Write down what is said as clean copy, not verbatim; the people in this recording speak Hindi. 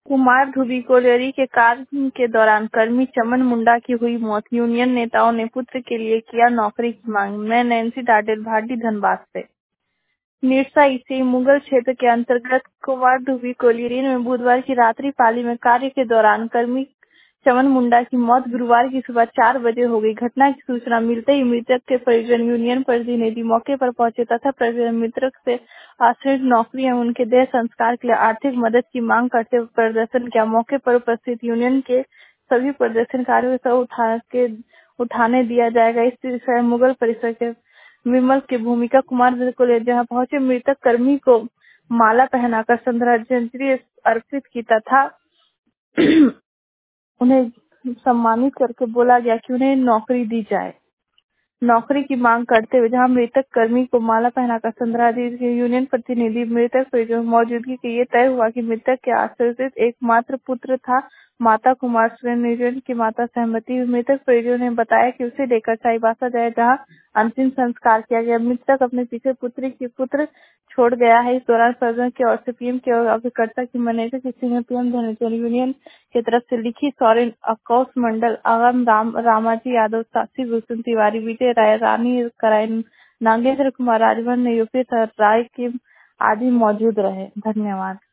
कुमार धुबी कोलियरी के कार्य के दौरान कर्मी चमन मुंडा की हुई मौत। यूनियन नेताओं ने पुत्र के लिए किया नौकरी की मांग। मैं नैन्सी डाडेल, भाटी, धनबाद से। निरसा इसी मुगल क्षेत्र के अंतर्गत कुमार धुबी कोलियरी में बुधवार की रात्रि पाली में कार्य के दौरान कर्मी चमन मुंडा की मौत गुरुवार की सुबह 4 बजे हो गई। घटना की सूचना मिलते ही मृतक के परिजन यूनियन प्रतिनिधि मौके पर पहुंचे तथा परिजन मृतक से आश्रित नौकरी एवं उनके देह संस्कार के लिए आर्थिक मदद की मांग करते हुए प्रदर्शन किया। मौके पर उपस्थित यूनियन के सभी प्रदर्शनकारियों को उठाने दिया जाएगा। इस विषय मुगल परिसर के विमल की भूमिका कुमार को ले जहां पहुंचे मृतक कर्मी को माला पहनाकर श्रद्धांजलि अर्पित की तथा उन्हें सम्मानित करके बोला गया कि उन्हें नौकरी दी जाए। नौकरी की मांग करते हुए जहां मृतक कर्मी को माला पहनाकर श्रद्धांजलि यूनियन प्रतिनिधि मृतक परिजन मौजूदगी के ये तय हुआ कि मृतक के आश्रित एकमात्र पुत्र था। माता कुमार यूनियन की माता सहमति हुई। मृतक परिजनों ने बताया कि उसे लेकर चाईबासा जाए जहां अंतिम संस्कार किया गया। मृतक अपने पीछे पुत्र छोड़ गया है। इस दौरान परिजन की ओर से पीएम के अभिकर्ता की मैनेजर की सिंह पीएम धनेश्वर यूनियन की तरफ से लिखी सौरेन अकौश मंडल आगम रामाजी यादव, साक्षी भूषण तिवारी, विजय राय, रानी कराय, नागेंद्र कुमार राजभर ने यूपी राय के आदि मौजूद रहे। धन्यवाद।